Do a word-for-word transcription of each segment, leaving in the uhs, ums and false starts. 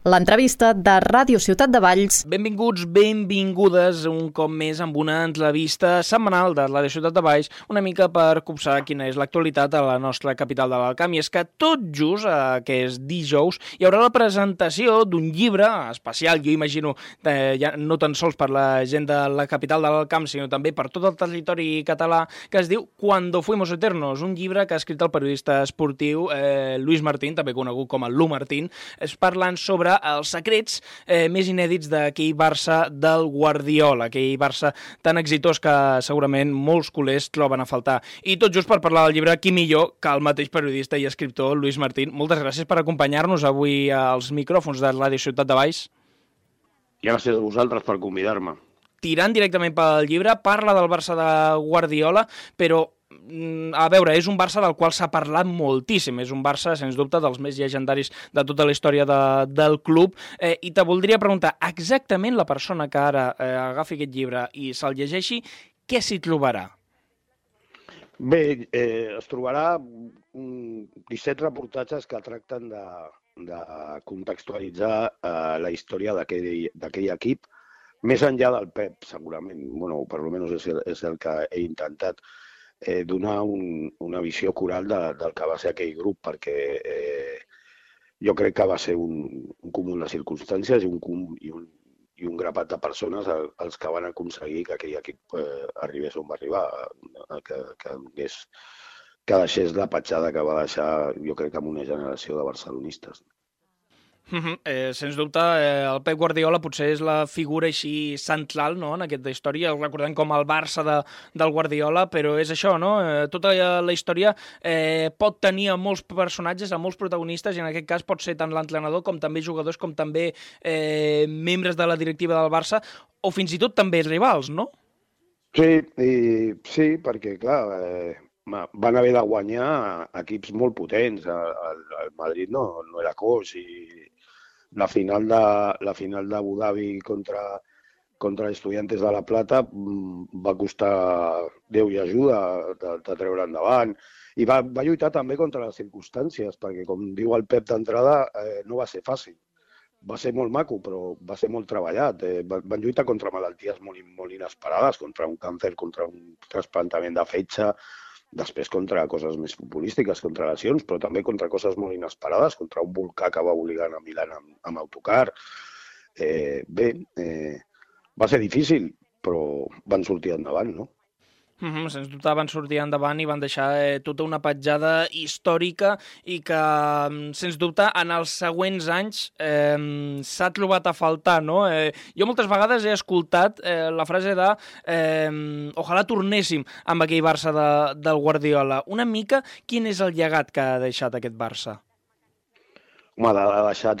L'entrevista de Ràdio Ciutat de Valls. Benvinguts, benvingudes un cop més amb una entrevista setmanal de Ràdio Ciutat de Valls, una mica per copsar quina és l'actualitat a la nostra capital de l'Alt Camp. I és que tot just, eh, que és dijous, hi haurà la presentació d'un llibre especial, jo imagino, eh, ja no tan sols per la gent de la capital de l'Alt Camp, sinó també per tot el territori català, que es diu Cuando fuimos eternos, un llibre que ha escrit el periodista esportiu eh, Luis Martín, també conegut com a Lu Martín, es parlant sobre els secrets eh, més inèdits d'aquell Barça del Guardiola, aquell Barça tan exitós que segurament molts culers troben a faltar. I tot just per parlar del llibre, qui millor que el mateix periodista i escriptor Luis Martín. Moltes gràcies per acompanyar-nos avui als micròfons de Ràdio Ciutat de Valls. Gràcies a vosaltres per convidar-me. Tirant directament pel llibre, parla del Barça de Guardiola, però a veure, és un Barça del qual s'ha parlat moltíssim, és un Barça, sens dubte, dels més llegendaris de tota la història de, del club, eh, i te voldria preguntar, exactament la persona que ara eh, agafi aquest llibre i se'l llegeixi, què s'hi trobarà? Bé, eh, es trobarà um, disset reportatges que tracten de, de contextualitzar eh, la història d'aquell equip, més enllà del Pep, segurament, bueno, per almenys és el, és el que he intentat, Eh, donar un, una visió coral de, del que va ser aquell grup, perquè eh, jo crec que va ser un, un comú de circumstàncies i un, i, un, i un grapat de persones els que van aconseguir que aquell equip eh, arribés on va arribar, eh, que, que, és, que deixés la petjada que va deixar, jo crec que amb una generació de barcelonistes. Uh-huh. Eh, sens dubte, eh, el Pep Guardiola potser és la figura així central, no?, en aquesta història. El recordem com el Barça de, del Guardiola, però és això, no? Eh, tota la història eh, pot tenir a molts personatges, a molts protagonistes, i en aquest cas pot ser tant l'entrenador com també jugadors, com també eh, membres de la directiva del Barça, o fins i tot també rivals, no? Sí, i, sí, perquè, clar, eh, van haver de guanyar equips molt potents. El, el Madrid no, no era coix i La final de la final d'Abu Dhabi contra, contra Estudiantes de La Plata va costar Déu i ajuda de, de treure endavant. I va, va lluitar també contra les circumstàncies, perquè, com diu el Pep d'entrada, eh, no va ser fàcil. Va ser molt maco, però va ser molt treballat. Eh, van, van lluitar contra malalties molt, molt inesperades, contra un càncer, contra un trasplantament de fetge, després contra coses més futbolístiques, contra lesions, però també contra coses molt inesperades, contra un volcà que va obligar a Milà amb, amb autocar. Eh, bé, eh, va ser difícil, però van sortir endavant, no? Mm-hmm, sens dubte van sortir endavant i van deixar eh, tota una petjada històrica i que, sens dubte, en els següents anys eh, s'ha trobat a faltar, no? Eh, jo moltes vegades he escoltat eh, la frase de eh, ojalà tornéssim amb aquell Barça de, del Guardiola. Una mica, quin és el llegat que ha deixat aquest Barça? Home, ha deixat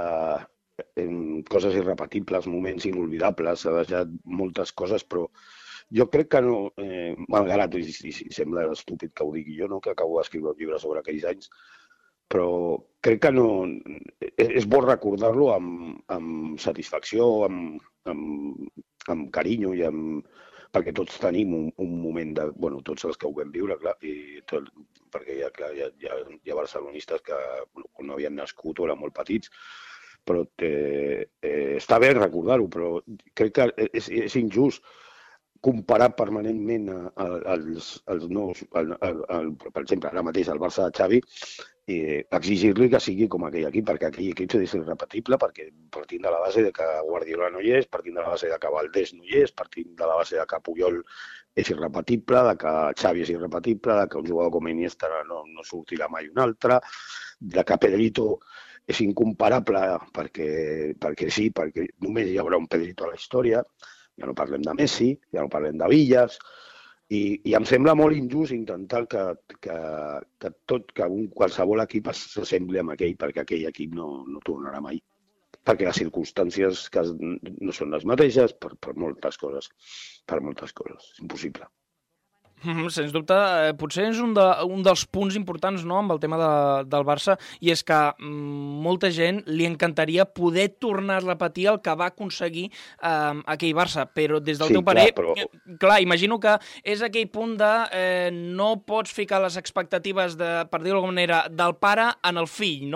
eh, coses irrepetibles, moments inolvidables, ha deixat moltes coses, però jo crec que no, eh, malgrat, i, i, i sembla estúpid que ho digui jo, no? Que acabo d'escriure un llibre sobre aquells anys, però crec que no, és, és bo recordar-lo amb, amb satisfacció, amb, amb, amb carinyo, i amb, perquè tots tenim un, un moment de, bueno, tots els que ho vam viure, clar, i tot, perquè hi ha, clar, hi ha, hi ha, hi ha barcelonistes que bueno, no havien nascut o eren molt petits, però eh, eh, està bé recordar-ho, però crec que és, és injust comparar permanentment els, els nous, el, el, el, per exemple, ara mateix el Barça de Xavi, i exigir-li que sigui com aquell equip, perquè aquell equip és irrepetible, perquè partint de la base de que Guardiola no hi és, partint de la base de que Valdés no hi és, partint de la base de que Puyol és irrepetible, de que Xavi és irrepetible, de que un jugador com Iniesta no, no sortirà mai un altre, de que Pedrito és incomparable perquè, perquè sí, perquè només hi haurà un Pedrito a la història. Ja no parlem de Messi, ja no parlem de Villas, i, i em sembla molt injust intentar que, que, que tot, que un, qualsevol equip s'assembli amb aquell, perquè aquell equip no, no tornarà mai. Perquè les circumstàncies que no són les mateixes per, per moltes coses, per moltes coses, és impossible. Mm-hmm, sens dubte, eh, potser és un, de, un dels punts importants, no?, amb el tema de, del Barça, i és que mm, molta gent li encantaria poder tornar a repetir el que va aconseguir eh, aquell Barça, però des del sí, teu parer, clar, però... eh, clar, imagino que és aquell punt de eh, no pots ficar les expectatives, de, per dir-ho d'alguna manera, del pare en el fill, no?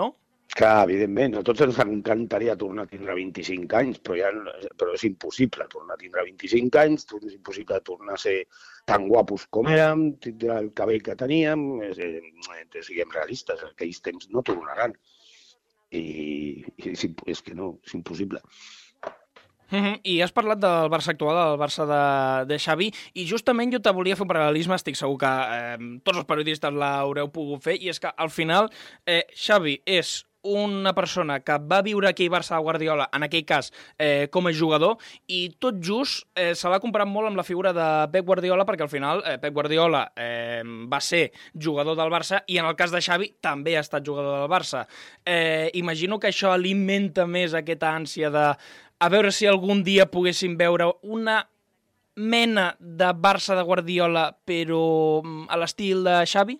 Clar, evidentment, a tots ens encantaria tornar a tindre vint-i-cinc anys, però, ja, però és impossible tornar a tindre vint-i-cinc anys, és impossible tornar a ser tan guapos com érem, tindre el cabell que teníem, és, eh, siguem realistes, aquells temps no tornaran. I, i és, és que no, és impossible. Mm-hmm. I has parlat del Barça actual, del Barça de, de Xavi, i justament jo te volia fer un paral·lelisme, estic segur que eh, tots els periodistes l'haureu pogut fer, i és que al final eh, Xavi és una persona que va viure aquell Barça de Guardiola, en aquell cas eh, com a jugador, i tot just eh, se l'ha comparat molt amb la figura de Pep Guardiola, perquè al final eh, Pep Guardiola eh, va ser jugador del Barça i en el cas de Xavi també ha estat jugador del Barça. Eh, imagino que això alimenta més aquesta ànsia de a veure si algun dia poguéssim veure una mena de Barça de Guardiola, però a l'estil de Xavi?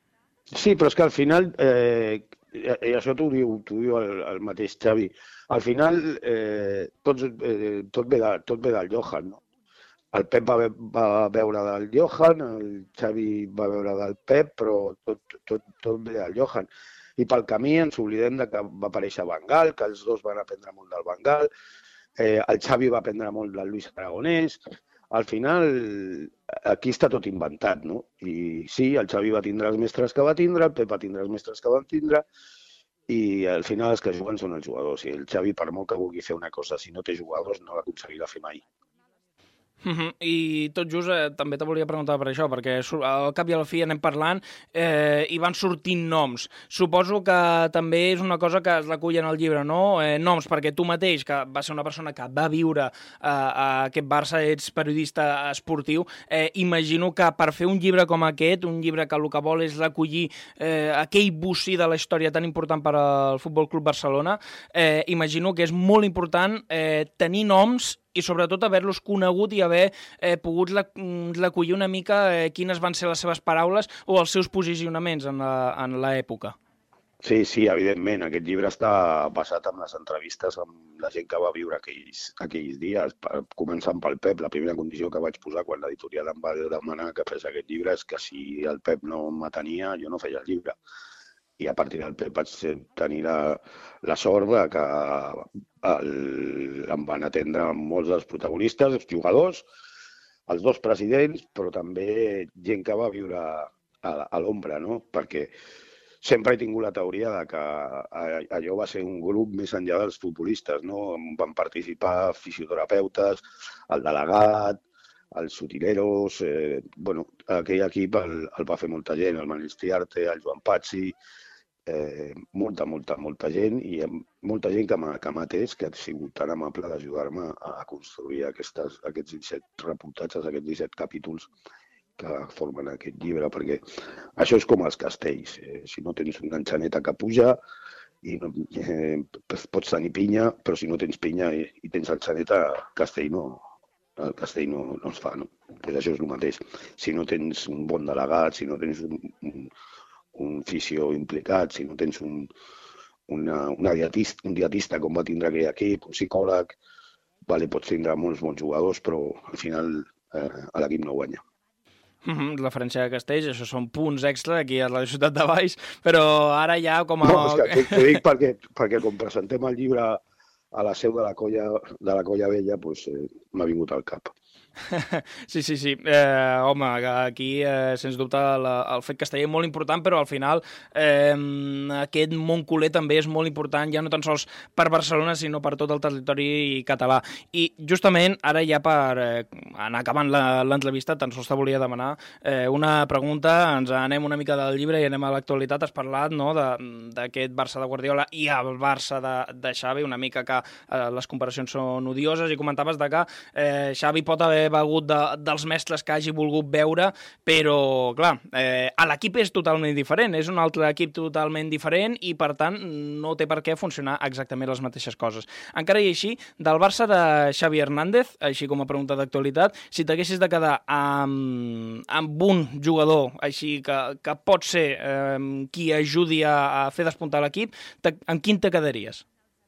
Sí, però és que al final, eh, i això t'ho diu, t'ho diu el, el mateix Xavi, al final eh, tots, eh, tot, ve de, tot ve del Johan, no? El Pep va, va veure del Johan, el Xavi va veure del Pep, però tot, tot, tot ve del Johan. I pel camí ens oblidem de que va aparèixer Van Gaal, que els dos van aprendre molt del Van Gaal, eh, el Xavi va aprendre molt del Luis Aragonès. Al final, aquí està tot inventat, no? I sí, el Xavi va tindre els mestres que va tindre, el Pep va tindre els mestres que van tindre, i al final els que juguen són els jugadors. I el Xavi, per molt que vulgui fer una cosa, si no té jugadors, no l'aconseguirà fer mai. Uh-huh. I tot just eh, també te volia preguntar per això, perquè al cap i a la fi anem parlant eh, i van sortint noms. Suposo que també és una cosa que es recull en el llibre, no? Eh, noms, perquè tu mateix, que va ser una persona que va viure eh, a aquest Barça, ets periodista esportiu, eh, imagino que per fer un llibre com aquest, un llibre que el que vol és recollir eh, aquell bocí de la història tan important per al Futbol Club Barcelona, eh, imagino que és molt important eh, tenir noms i sobretot haver-los conegut i haver eh, pogut recollir una mica eh, quines van ser les seves paraules o els seus posicionaments en l'època. Sí, sí, evidentment. Aquest llibre està basat en les entrevistes amb la gent que va viure aquells, aquells dies. Començant pel Pep, la primera condició que vaig posar quan l'editorial em va demanar que fes aquest llibre és que si el Pep no m'atenia, jo no feia el llibre. I a partir del Pep vaig tenir la, la sort de que el, em van atendre molts dels protagonistes, els jugadors, els dos presidents, però també gent que va viure a, a l'ombra, no? Perquè sempre he tingut la teoria de que allò va ser un grup més enllà dels futbolistes, no? Van participar fisioterapeutes, el delegat, els utileros, eh, bueno, aquell equip el, el va fer molta gent, el Manel Striarte, el Joan Pazzi, eh, molta, molta, molta gent i molta gent que m'ha atès, que ha sigut tan amable d'ajudar-me a construir aquestes, aquests disset reportatges, aquests disset capítols que formen aquest llibre, perquè això és com els castells. Eh, si no tens una enxaneta que puja, i no, eh, pots tenir pinya, però si no tens pinya i, i tens enxaneta, castell no, el castell no, no es fa, no? Pues això és el mateix. Si no tens un bon delegat, si no tens un, un, un fisio implicat, si no tens un, una, una dietista, un dietista com va tindre aquell equip, un psicòleg, vale, pots tindre molts bons jugadors, però al final eh, l'equip no guanya. Mm-hmm, referència a Castells, això són punts extra aquí a la Ciutat de Valls, però ara ja com a... No, és que t'ho dic perquè, perquè com presentem el llibre a la seu de la colla, de la colla vella, doncs, eh, m'ha vingut al cap. Sí, sí, sí. Eh, home, aquí, eh, sens dubte, la, el fet casteller és molt important, però al final eh, aquest Montculer també és molt important, ja no tan sols per Barcelona, sinó per tot el territori català. I justament, ara ja per eh, anar acabant l'entrevista, tan sols te volia demanar eh, una pregunta, ens anem una mica del llibre i anem a l'actualitat. Has parlat, no, d'aquest Barça de Guardiola i el Barça de, de Xavi, una mica que eh, les comparacions són odioses, i comentaves de que eh, Xavi pot haver begut de, dels mestres que hagi volgut veure, però, clar, eh, l'equip és totalment diferent, és un altre equip totalment diferent i, per tant, no té per què funcionar exactament les mateixes coses. Encara i així, del Barça de Xavi Hernández, així com a pregunta d'actualitat, si t'haguessis de quedar amb, amb un jugador així que, que pot ser eh, qui ajudi a, a fer despuntar l'equip, amb quin te quedaries?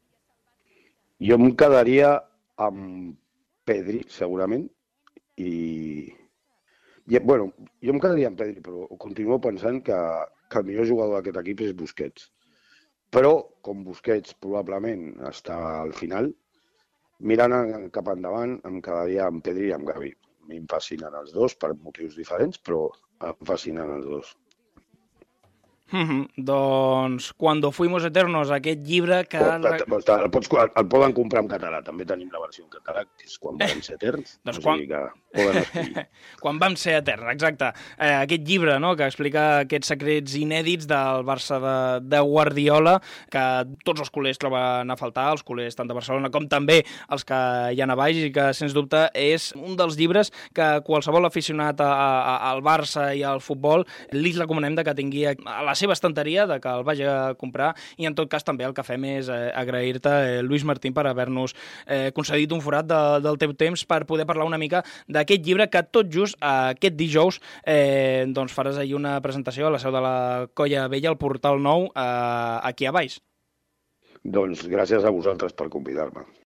Jo em quedaria amb Pedri, segurament, i, i bueno, jo em quedaria amb Pedri, però continuo pensant que, que el millor jugador d'aquest equip és Busquets. Però, com Busquets probablement està al final, mirant cap endavant, amb cada dia amb Pedri i amb Gavi. A mi em fascinen els dos per motius diferents, però em fascinen els dos. Mm-hmm. Doncs Cuando fuimos eternos, aquest llibre que... El, pots, el poden comprar en català, també tenim la versió en català, que és Quan vam ser eterns, doncs o sigui que poden escollir. Quan vam ser eterns, exacte. Eh, aquest llibre, no?, que explica aquests secrets inèdits del Barça de, de Guardiola, que tots els culers troben a faltar, els culers tant de Barcelona com també els que hi ha a baix, i que, sens dubte, és un dels llibres que qualsevol aficionat a, a, al Barça i al futbol li recomanem de que tingui a la seva estanteria, de que el vagi a comprar, i en tot cas també el que fem és eh, agrair-te, eh, Lluís Martín, per haver-nos eh, concedit un forat de, del teu temps per poder parlar una mica d'aquest llibre que tot just eh, aquest dijous eh, doncs faràs ahir una presentació a la seu de la Colla Vella, al Portal Nou, eh, aquí a baix. Doncs gràcies a vosaltres per convidar-me.